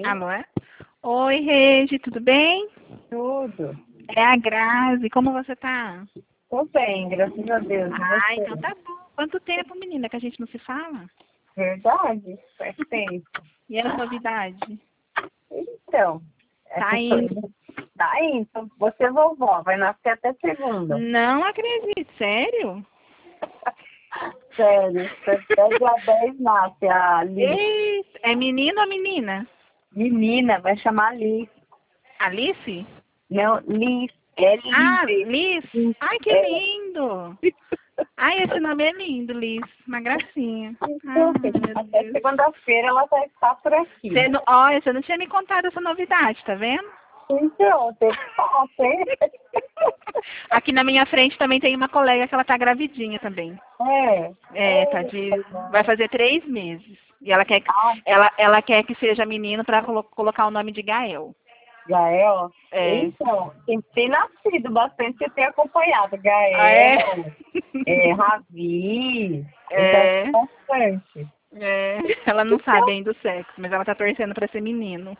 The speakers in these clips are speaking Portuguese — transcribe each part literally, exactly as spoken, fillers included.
Alô? É? Oi, Regi, tudo bem? Tudo. É a Grazi, como você tá? Tô bem, graças a Deus. E Ah, você? então tá bom. Quanto tempo, menina, que a gente não se fala? Verdade? Faz tempo. E a novidade? Então, Tá essa indo. foi... Tá indo. Você é vovó, vai nascer até segunda. Não acredito, sério? Sério, até dia dez nasce a Liz. Ei, é menino ou menina? Menina, vai chamar Liz. Alice? Não, Liz. Ah, L-I-Z. Liz? Ai, que É. lindo! Ai, esse nome é lindo, Liz. Uma gracinha. Então, Ai, meu até Deus. segunda-feira ela vai estar por aqui. Você não, olha, você não tinha me contado essa novidade, tá vendo? Então, tem que falar, hein? Aqui na minha frente também tem uma colega que ela tá gravidinha também. É. É, tá de. Vai fazer três meses. E ela quer que, Ah, ela, ela quer que seja menino pra colo colocar o nome de Gael. Gael? É. Então, tem, tem nascido bastante, eu tenho acompanhado. Ah, é? Gael, é, Ravi, então É. tem bastante. É. Ela não sabe ainda o sexo, mas ela tá torcendo pra ser menino.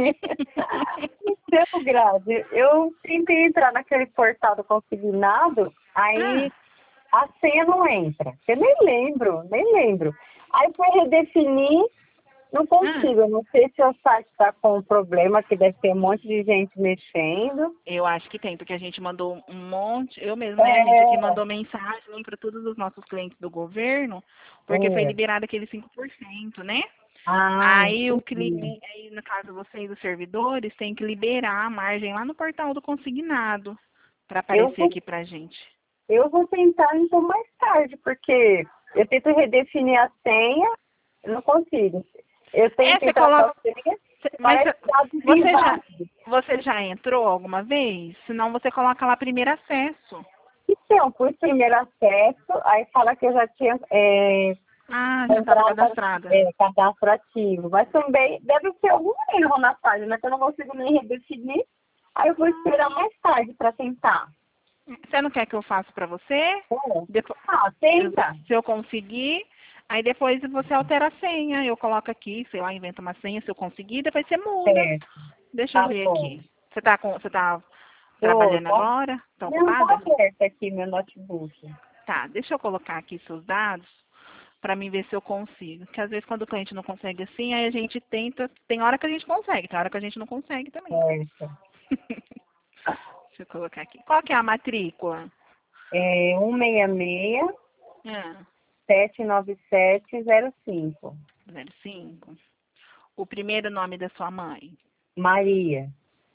Então, Grazi, eu tentei entrar naquele portal do consignado, aí Ah. a senha não entra. Eu nem lembro, nem lembro. Aí fui redefinir, não consigo. Eu não sei se o site está com um problema, que deve ter um monte de gente mexendo. Eu acho que tem, porque a gente mandou um monte, eu mesmo, né? A gente aqui É, mandou mensagem para todos os nossos clientes do governo, porque foi é. liberado aquele cinco por cento, né? Ah, Aí o entendi. cliente, aí no caso vocês, os servidores, tem que liberar a margem lá no portal do consignado para Eu aparecer vou, aqui pra gente. eu vou tentar então mais tarde, porque eu tento redefinir a senha, eu não consigo. Eu tenho É, que você entrar com a coloca, senha, cê- mas parece cê- que está você já, desinválido. você já entrou alguma vez? Senão você coloca lá primeiro acesso. Então, fui primeiro acesso, aí fala que eu já tinha é, Ah, já estava entrado cadastrada. é, cadastro ativo, mas também deve ter algum erro na página, que eu não consigo nem redefinir, aí eu vou esperar mais tarde para tentar. Você não quer que eu faça para você? É. Depois, Ah, eu- tenta. se eu conseguir, aí depois você altera a senha. Eu coloco aqui, sei lá, inventa uma senha, se eu conseguir, depois você muda. É, Deixa eu tá ver bom. aqui. Você tá com, você tá Tô, trabalhando tá. agora? Tá Não, tá ocupada? aberto aqui meu notebook. Tá, deixa eu colocar aqui seus dados para mim ver se eu consigo. Porque às vezes quando o cliente não consegue assim, aí a gente tenta, tem hora que a gente consegue, tem hora que a gente não consegue também. Certo. Deixa eu colocar aqui. Qual que é a matrícula? É um seis seis, Ah, sete nove sete zero cinco. zero cinco. O primeiro nome da sua mãe? Maria.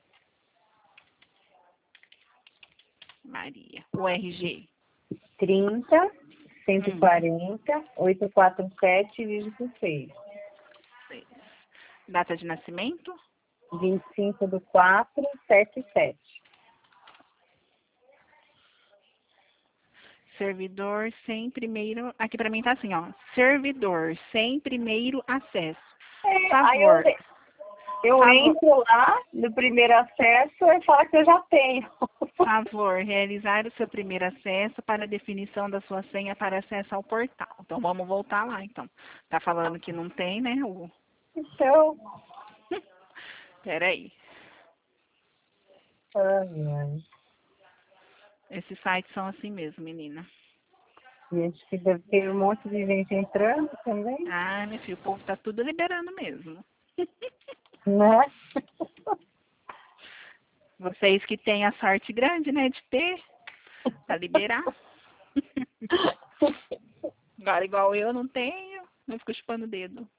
Maria. O R G? trinta, cento e Hum, quarenta, oitocentos e quarenta e sete, dígito seis. seis. Data de nascimento? vinte e cinco do quatro, setenta e sete. Servidor sem primeiro. Aqui pra mim tá assim, ó. Servidor sem primeiro acesso. É, aí eu, Favor. eu Favor. entro lá no primeiro acesso e fala que eu já tenho. Favor, realizar o seu primeiro acesso para a definição da sua senha para acesso ao portal. Então vamos voltar lá, então. Tá falando que não tem, né? O... Então, Peraí. ai, ai. Esses sites são assim mesmo, menina. E acho que deve ter um monte de gente entrando também, Ah, meu filho, o povo tá tudo liberando mesmo. né? Vocês que têm a sorte grande, né, de ter, pra liberar. Agora, igual eu não tenho, não fico chupando o dedo.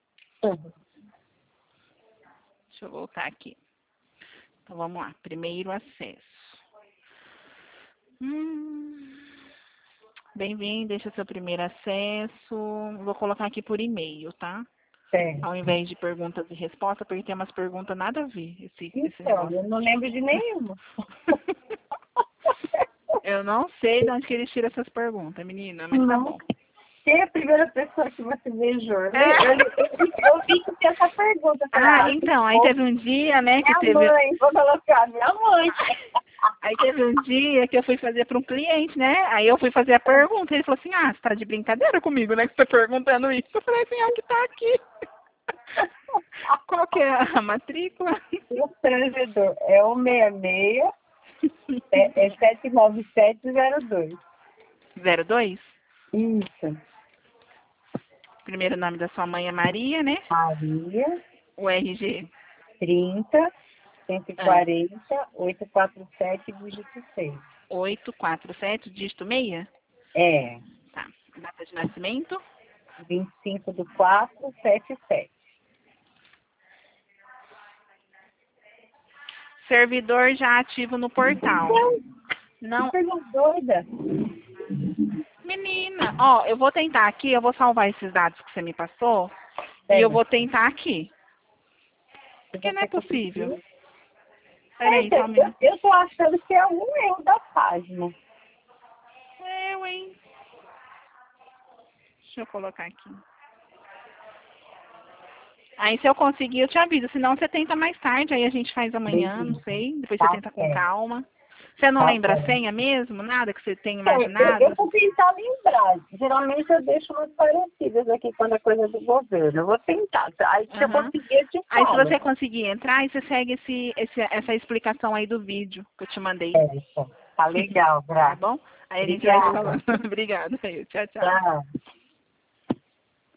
Deixa eu voltar aqui. Então, vamos lá. Primeiro acesso. Hum. Bem-vindo, deixa seu primeiro acesso. Vou colocar aqui por e-mail, tá? Certo. Ao invés de perguntas e respostas, porque tem umas perguntas nada a ver, esse, esse Então, negócio. eu não lembro de nenhuma. Eu não sei de onde que eles tiram essas perguntas, menina, mas tá Não. bom. Quem é a primeira pessoa que você beijou? Eu, É. eu, eu, eu vi que tinha essa pergunta. Eu falei, Ah, ah, então, aí teve um dia, né, que minha teve. mãe, vou colocar minha mãe. Aí teve um dia que eu fui fazer para um cliente, né? Aí eu fui fazer a pergunta, ele falou assim, ah, você tá de brincadeira comigo, né? Que você tá perguntando isso. Eu falei assim, ah, que tá aqui. Qual que é a matrícula? O constrangedor é um seis seis, é, é sete nove sete zero dois. zero dois? Isso. Primeiro nome da sua mãe é Maria, né? Maria, O R G? trinta, cento e Ah, quarenta, oitocentos e quarenta e sete, dígito seis. oito quatro sete, dígito seis? É, Tá. Data de nascimento? vinte e cinco de quatro, setenta e sete. Servidor já ativo no portal. Não. Que coisa doida. Menina, ó, eu vou tentar aqui, eu vou salvar esses dados que você me passou e eu vou tentar aqui. Porque não é possível. Peraí, só um É, eu, minuto. eu tô achando que é algum erro da página. Eu, hein? Deixa eu colocar aqui. Aí se eu conseguir, eu te aviso. Senão você tenta mais tarde, aí a gente faz amanhã, não Beleza. sei. Depois você Tá tenta com certo. calma. Você não Tá lembra a certo. senha mesmo? Nada que você tenha É, eu, imaginado? eu vou tentar lembrar. Geralmente eu deixo umas parecidas aqui quando é coisa do governo. Eu vou tentar. Aí se eu Aham. conseguir, eu te Aí se falo. você conseguir entrar, aí você segue esse, esse, essa explicação aí do vídeo que eu te mandei. É, tá legal, Tá Graça. bom? Aí a gente vai se Obrigada. falando. Obrigada. Tchau, tchau. Tchau.